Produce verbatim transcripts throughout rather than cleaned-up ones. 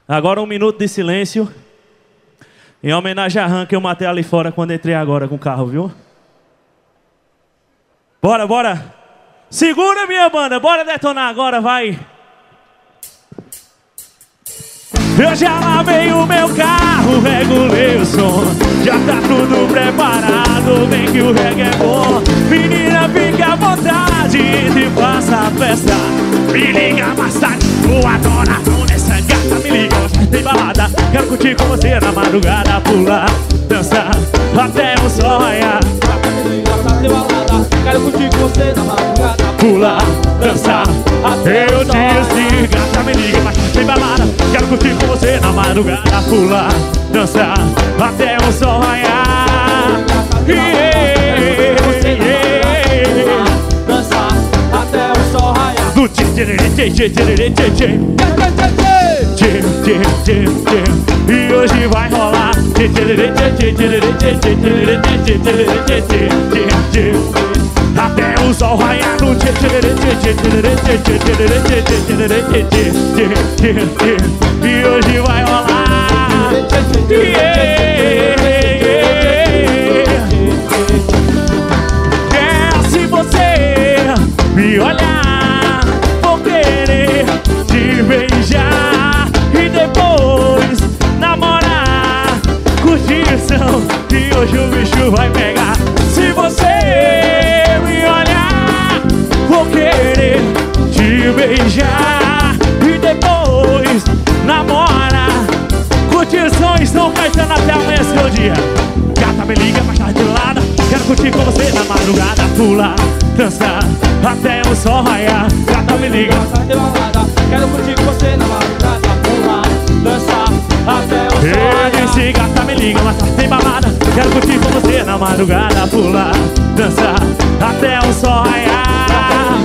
Agora um minuto de silêncio em homenagem a Ram que eu matei ali fora quando entrei agora com o carro, viu? Bora, bora! Segura minha banda, bora detonar agora, vai! Eu já lavei o meu carro, regulei o som, já tá tudo preparado, vem que o reggae é bom. Menina, fica à vontade e te faça a festa. Me liga mais tarde, vou adorar nessa gata. Me liga, hoje tem balada, quero curtir com você na madrugada. Pular, dançar, até o sol raiar. Me liga, hoje tem balada, quero curtir com você na madrugada. Pular, dançar, até o sol raiar. Gata, me liga, mas tem balada, quero curtir com você na madrugada. Pular, dançar, até o sol raiar. Dançar até o sol raiar. Do tchê tchê tchê tchê tchê tchê tchê tchê tchê tchê. E hoje vai rolar tchê tchê tchê tchê tchê tchê tchê tchê tchê tchê. Até o sol raiar no tchê tchê tchê tchê tchê tchê tchê tchê tchê. E hoje vai rolar. É, se você me olhar, vou querer te beijar e depois namorar. Curtição, que hoje o bicho vai pegar. Se você me olhar, vou querer te beijar e depois namorar. Curtições São Caetano até amanhecer o dia. Gata, me liga mais tarde de lado, quero curtir com você na madrugada. Pular, dançar, até o sol raiar. Gata, me liga mais tarde de balada, quero curtir com você na madrugada. Pular, dançar, até o sol raiar. Eu disse, gata, me liga mais tarde tem balada, quero curtir com você na madrugada. Pular, dançar, até o sol raiar.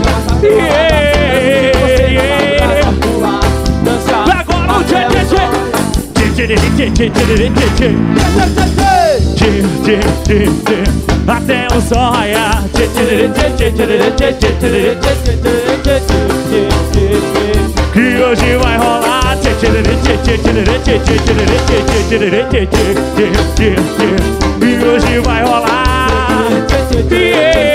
Pular, dançar, agora o tchê tchê tchê. Tchê tchê tchê tchê tchê tchê. Tchê tchê tchê tchê. Até o sol raiar. Tchê tchê tchê tchê tchê tchê tchê tchê. Que hoje vai rolar. Tchê tchê tchê tchê tchê tchê tchê tchê tchê tchê. Que hoje vai rolar.